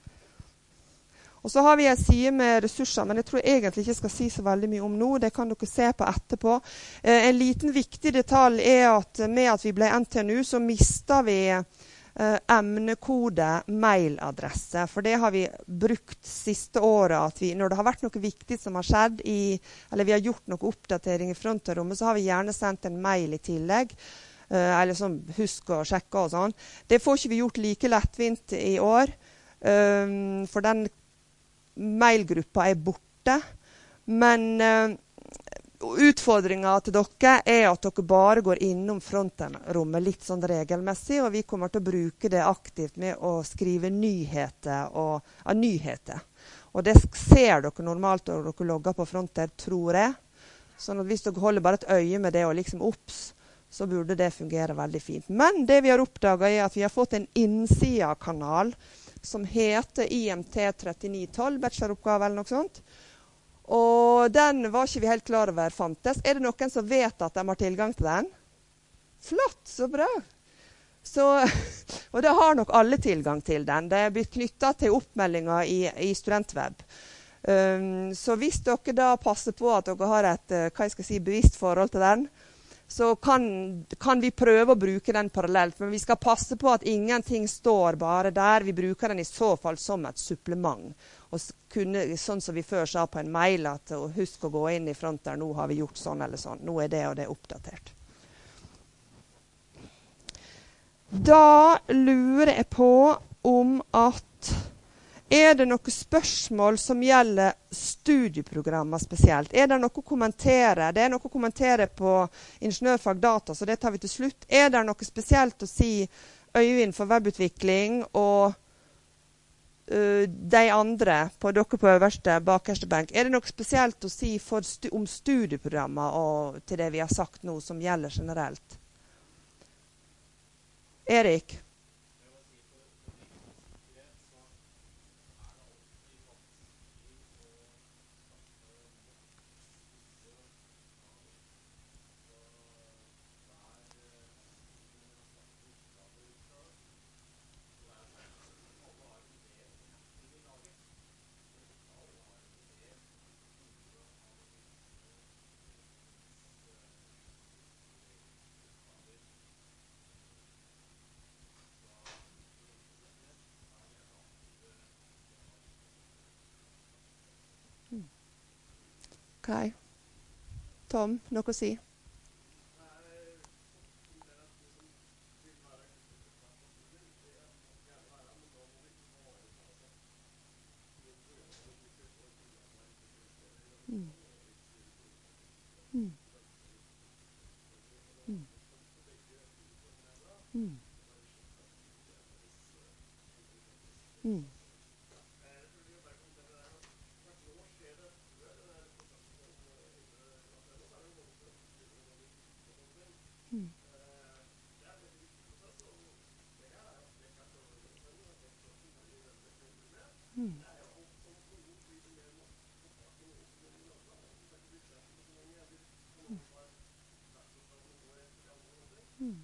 Og så har vi en side med ressurser, men jeg tror egentlig ikke skal si så veldig mye om nå. Det kan dere se på etterpå. En liten viktig detalj at med at vi ble NTNU, så mistet vi emnekode mailadresse, for det har vi brukt siste året, at når det har vært noe viktig som har skjedd eller vi har gjort noe oppdatering i frontrommet, så har vi gjerne sendt en mail i tillegg, eller sånn, husk å sjekke og sånn. Det får ikke vi gjort like lettvint i år, for den mailgruppa borte, men utfordringen til dere at dere bare går innom frontrommet litt sånn regelmessig, og vi kommer til å bruke det aktivt med å skrive nyheter. Og det ser dere normalt når dere logger på fronter, tror jeg. Sånn at hvis dere holder bare et øye med det og liksom opps, så burde det fungere veldig fint. Men det vi har oppdaget at vi har fått en innsida-kanal som heter IMT 3912, bacheloroppgave eller noe sånt. Og den var ikke vi helt klar over fantes. Det noen som vet at de har tilgang til den? Flott, så bra. Og da har nok alle tilgang til den. Det blitt knyttet til oppmeldinger i Studentweb. Så hvis dere da passer på at dere har et bevisst forhold til den, så kan vi prøve å bruke den parallelt. Men vi skal passe på at ingenting står bare der. Vi bruker den i så fall som et supplement. Og sånn som vi før sa på en mail, at husk å gå inn i fronter, nå har vi gjort sånn eller sånn. Nå det og det oppdatert. Da lurer jeg på om at det noen spørsmål som gjelder studieprogrammer spesielt? Det noe å kommentere? Det noe å kommentere på ingeniørfag data, så det tar vi til slutt. Det noe spesielt å si? Øyvind for webutvikling og de andre på dere på bakerste benk. Er det noe spesielt å si om studieprogrammer og til det vi har sagt nå, som gjelder generelt? Erik? Ok. Tom, noe å si? Mm. Mm. Mm. Mm. Mm. Mm. Mm. Mm.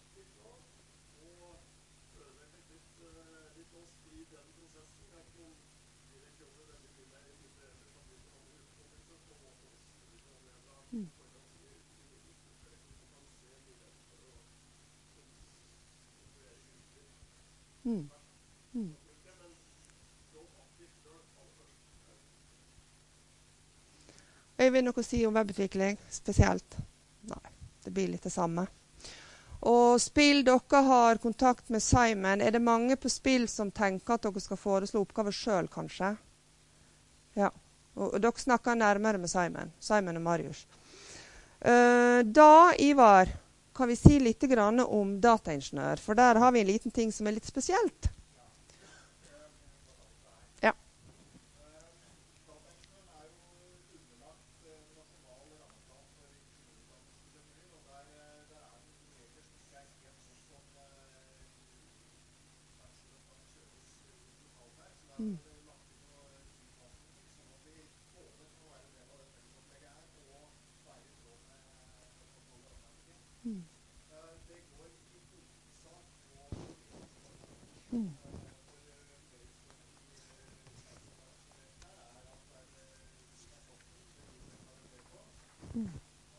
Mm. Mm. Mm. Øyvind, noe å si om webutvikling spesielt? Nei, det blir litt det samme. Og spill, dere har kontakt med Simon. Er det mange på spill som tenker at dere skal foreslå oppgaver selv, kanskje? Ja. Og dere snakker nærmere med Simon. Simon og Marius. Da, Ivar, kan vi si litt grann om dataingeniør, for der har vi en liten ting som er litt spesielt. Ja. Mm. Mm. Mm. Mm.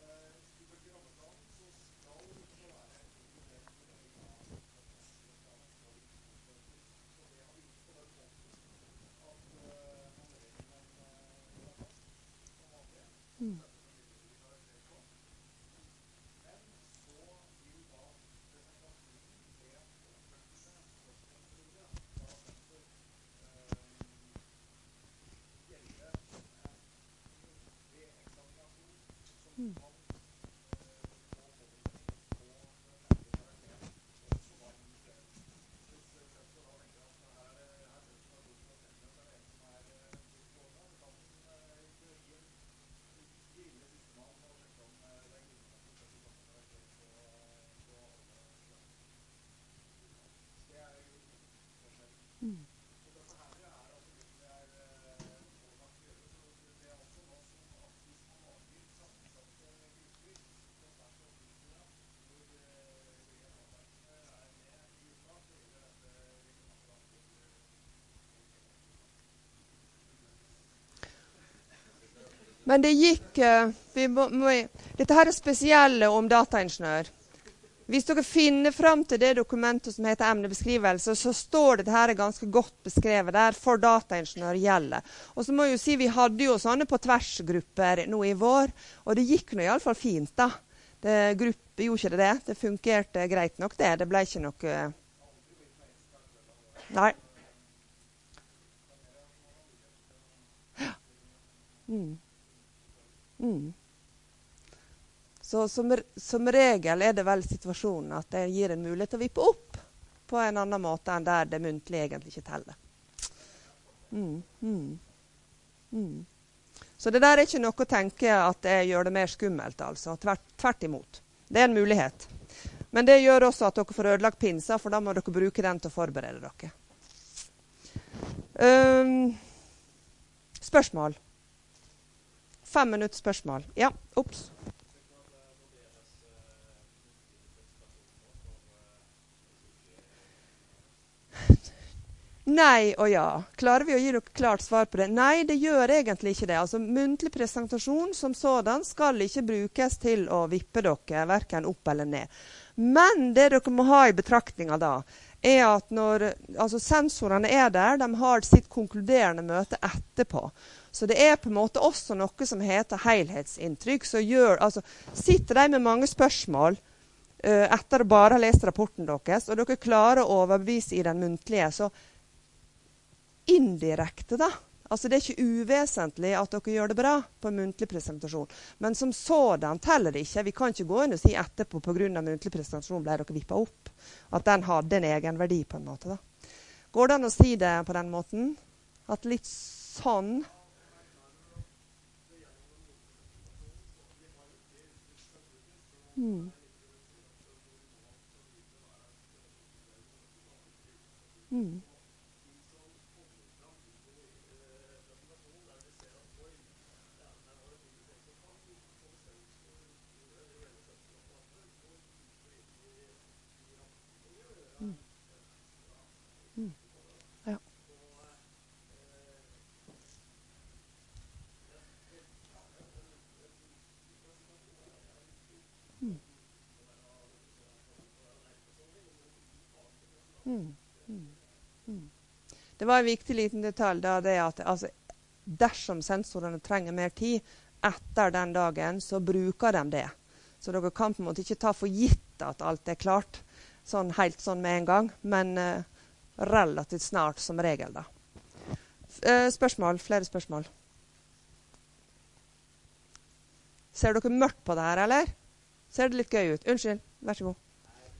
Mm. Mm. Mm. Men det gikk dette her er spesielle om dataingeniør. Hvis dere finner frem til det dokumentet som heter emnebeskrivelse, så står det her ganske godt beskrevet der for dataingeniør gjelder. Og så må jeg jo si, vi hadde jo sånne på tversgrupper nå i vår, og det gikk nå i alle fall fint da. Gruppe gjorde ikke det. Det funkerte greit nok det. Det ble ikke noe... Nei. Ja. Mm. Mm. Så som regel er det vel situasjonen at det gir en mulighet til å vippe opp. på en annen måte enn der det muntlige egentlig ikke teller. Så det der er ikke noe å tenke at det gjør det mer skummelt, altså. Tvert imot. Det er en mulighet. Men det gjør også at dere får ødelagt pinsa, for da må dere bruke den til å forberede dere. Spørsmål. 5 minutter spørsmål. Ja, opps. Nei og ja. Klarer vi å gi dere klart svar på det? Nei, det gjør egentlig ikke det. Altså, muntlig presentasjon som sådan skal ikke brukes til å vippe dere, hverken opp eller ned. Men det dere må ha i betraktninga da, er at når sensorene er der, de har sitt konkluderende møte etterpå. Så det er på en måte også noe som heter helhetsinntrykk. Så sitter de med mange spørsmål etter å bare ha lest rapporten deres, og dere klarer å overbevise i den muntlige, så indirekte da. Altså det er ikke uvesentlig at dere gjør det bra på en muntlig presentasjon. Men som sådan teller det ikke. Vi kan ikke gå inn og si etterpå på grunn av muntlig presentasjon ble dere vippet opp. At den hadde en egen verdi på en måte da. Går det an å si det på den måten? At litt sånn... Ja. Det var en viktig liten detalj da, det at dersom sensorene trenger mer tid etter den dagen, så bruker de det. Så dere kan på en måte ikke ta for gitt at alt er klart helt sånn med en gang, men relativt snart som regel da. Spørsmål, flere spørsmål. Ser dere mørkt på det her, eller? Ser det litt gøy ut? Unnskyld, vær så god.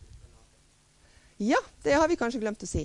Ja, det har vi kanskje glemt å si.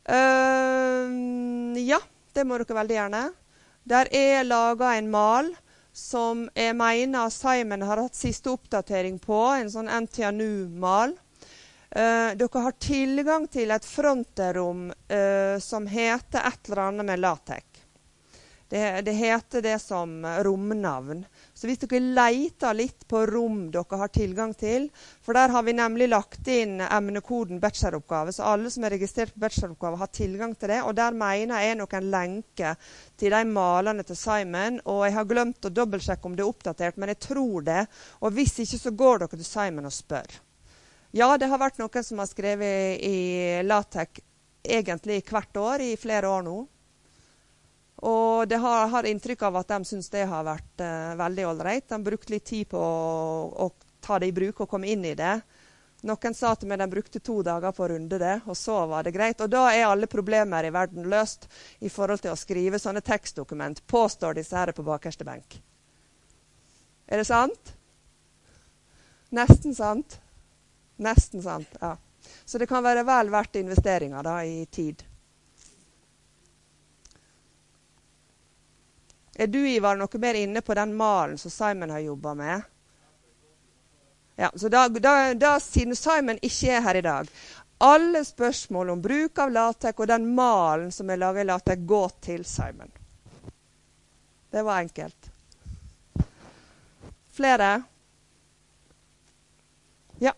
Ja, det må dere veldig gjerne. Der er laget en mal som jeg mener Simon har hatt siste oppdatering på, en sånn NTNU-mal. Dere har tilgang til et fronterom som heter et eller annet med LaTeX. Det heter det som romnavn. Så hvis dere leter litt på rom dere har tilgang til, for der har vi nemlig lagt inn emnekoden bacheloroppgave, så alle som er registrert på bacheloroppgave har tilgang til det, og der mener jeg nok en lenke til de malene til Simon, og jeg har glemt å dobbeltsjekke om det er oppdatert, men jeg tror det, og hvis ikke så går dere til Simon og spør. Ja, det har vært noen som har skrevet i LaTeX egentlig hvert år, i flere år nå. Og det har inntrykk av at de synes det har vært veldig ålreit. De brukte litt tid på å ta det i bruk og komme inn i det. Noen sa til meg de brukte 2 dager på å runde det, og så var det greit. Og da er alle problemer i verden løst i forhold til å skrive sånne tekstdokument. Påstår disse her på bakerste benk. Er det sant? Nesten sant. Nesten sant, ja. Så det kan være vel verdt investeringer da, i tid. Er du, Ivar, noe mer inne på den malen som Simon har jobbet med? Ja, så da siden Simon ikke er her i dag, alle spørsmål om bruk av LaTeX og den malen som er laget i LaTeX, gå til Simon. Det var enkelt. Flere? Ja.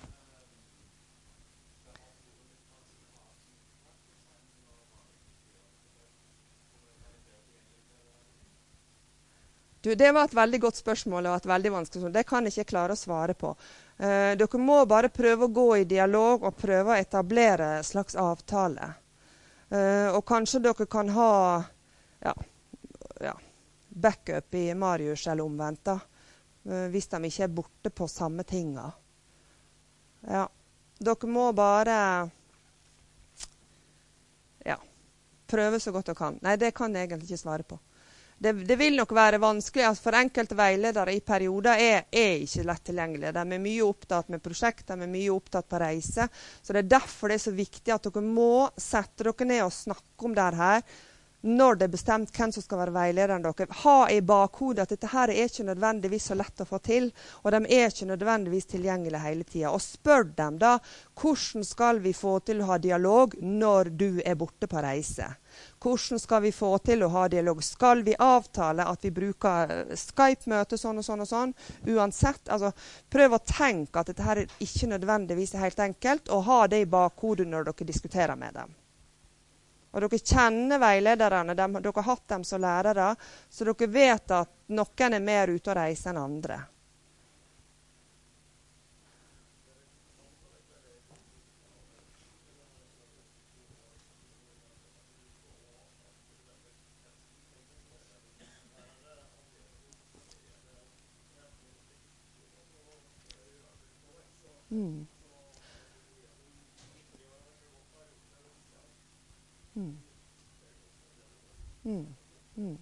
Det var et veldig godt spørsmål og et veldig vanskelig spørsmål. Det kan ikke jeg klare å svare på. Dere må bare prøve å gå i dialog og prøve å etablere en slags avtale. Og kanskje dere kan ha backup i Marius eller omvendt da, hvis de ikke er borte på samme tinga. Ja. Dere må bare prøve så godt dere kan. Nei, det kan jeg egentlig ikke svare på. Det vil nok være vanskelig, altså for enkelte veiledere i perioder er ikke lett tilgjengelige. De er mye opptatt med prosjekter, de er mye opptatt på reise. Så det er derfor det er så viktig at dere må sette dere ned og snakke om det her, når det er bestemt hvem som skal være veilederen dere. Ha i bakhodet at dette her er ikke nødvendigvis så lett å få til, og de er ikke nødvendigvis tilgjengelige hele tiden. Og spør dem da, hvordan skal vi få til å ha dialog når du er borte på reise? Hvordan skal vi få til å ha dialog? Skal vi avtale at vi bruker Skype-møte sånn og sånn og sånn? Uansett, altså prøv å tenke at dette her ikke nødvendigvis er helt enkelt, og ha det i bakhodet når dere diskuterer med dem. Og dere kjenner veilederne, dere har hatt dem som lærere, så dere vet at noen er mer ute å reise enn andre. Mm. Mm. Mm. Mm.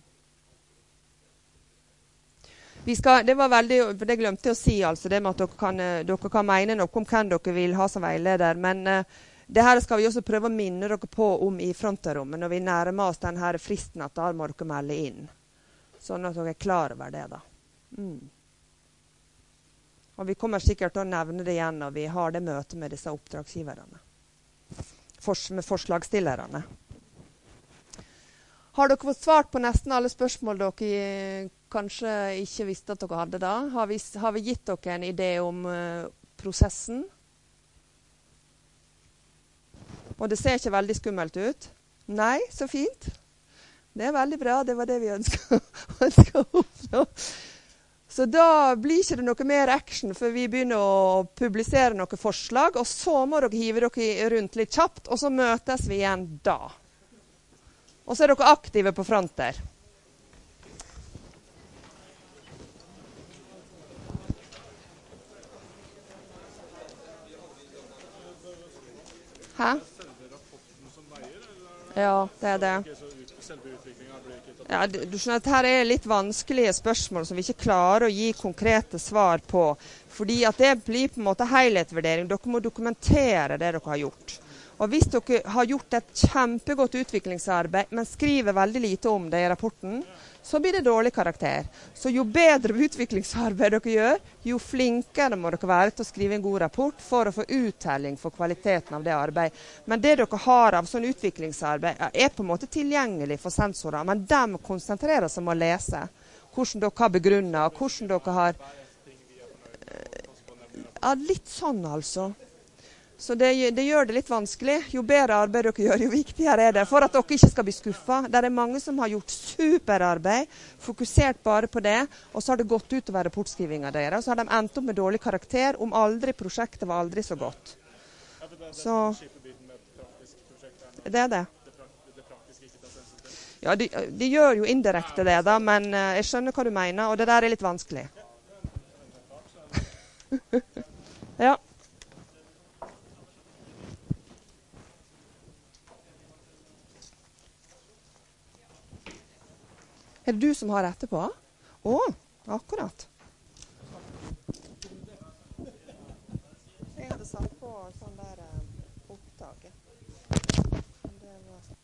Det var veldig, det glemte jeg å si, altså, det med at dere kan mene noe om hvem dere vil ha som veileder, men det her skal vi også prøve å minne dere på om i fronterommet når vi nærmer oss denne fristen, at da må dere melde inn. Sånn at dere er klar over det da. Mm. Og vi kommer sikkert til å nevne det igjen når vi har det møtet med disse oppdragsgiverne. Med forslagstillerne. Har dere fått svart på nesten alle spørsmål dere kanskje ikke visste at dere hadde da? Har vi gitt dere en idé om prosessen? Og det ser ikke veldig skummelt ut? Nei, så fint. Det er veldig bra, det var det vi ønsket å oppnå. Så da blir ikke det noe mer action før vi begynner å publisere noen forslag, og så må dere hive dere rundt litt kjapt, og så møtes vi igjen da. Og så er dere aktive på fronter. Hæ? Ja, det er det. Ja, du skjønner at her er litt vanskelige spørsmål som vi ikke klarer å gi konkrete svar på. Fordi at det blir på en måte helhetsvurdering. Dere må dokumentere det dere har gjort. Og hvis dere har gjort et kjempegodt utviklingsarbeid, men skriver veldig lite om det i rapporten, så blir det dårlig karakter. Så jo bedre utviklingsarbeid dere gjør, jo flinkere må dere være til å skrive en god rapport for å få uttelling for kvaliteten av det arbeidet. Men det dere har av sånn utviklingsarbeid er på en måte tilgjengelig for sensorer, men de konsentrerer seg om å lese hvordan dere har begrunnet, og hvordan dere har... Ja, litt sånn altså. Så det gjør det litt vanskelig. Jo bedre arbeid dere gjør, jo viktigere er det. For at dere ikke skal bli skuffet. Det er mange som har gjort superarbeid, fokusert bare på det, og så har det gått ut over rapportskrivinga deres. Så har de endt opp med dårlig karakter om prosjektet var aldri så godt. Så det er det. Ja, de gjør jo indirekte det da, men jeg skjønner hva du mener, og det der er litt vanskelig. Ja. Er det du som har etterpå? Akkurat. Jeg hadde satt på sånn der opptak. Det var...